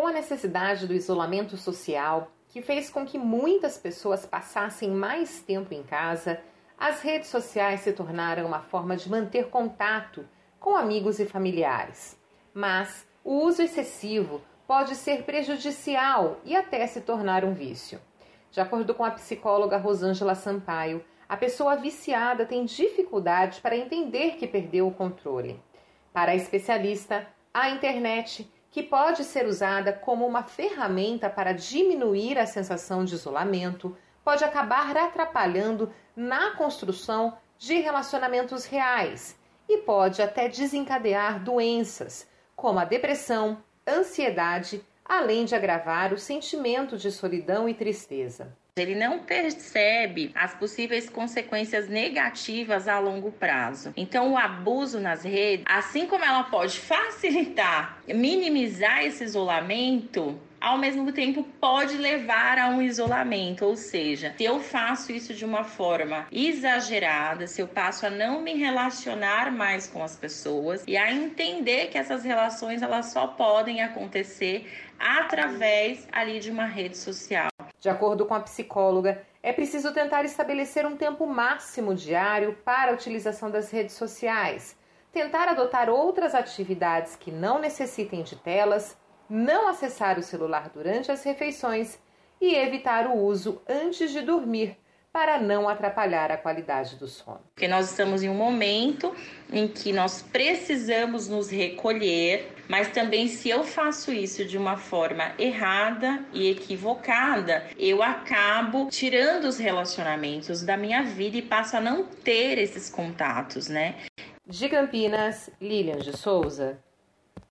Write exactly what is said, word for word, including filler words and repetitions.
Com a necessidade do isolamento social, que fez com que muitas pessoas passassem mais tempo em casa, as redes sociais se tornaram uma forma de manter contato com amigos e familiares. Mas o uso excessivo pode ser prejudicial e até se tornar um vício. De acordo com a psicóloga Rosângela Sampaio, a pessoa viciada tem dificuldade para entender que perdeu o controle. Para a especialista, a internet, que pode ser usada como uma ferramenta para diminuir a sensação de isolamento, pode acabar atrapalhando na construção de relacionamentos reais e pode até desencadear doenças, como a depressão, ansiedade, além de agravar o sentimento de solidão e tristeza. Ele não percebe as possíveis consequências negativas a longo prazo. Então, o abuso nas redes, assim como ela pode facilitar, minimizar esse isolamento, ao mesmo tempo pode levar a um isolamento. Ou seja, se eu faço isso de uma forma exagerada, se eu passo a não me relacionar mais com as pessoas e a entender que essas relações elas só podem acontecer através ali de uma rede social. De acordo com a psicóloga, é preciso tentar estabelecer um tempo máximo diário para a utilização das redes sociais, tentar adotar outras atividades que não necessitem de telas, não acessar o celular durante as refeições e evitar o uso antes de dormir, para não atrapalhar a qualidade do sono. Porque nós estamos em um momento em que nós precisamos nos recolher, mas também se eu faço isso de uma forma errada e equivocada, eu acabo tirando os relacionamentos da minha vida e passo a não ter esses contatos, né? De Campinas, Lilian de Souza.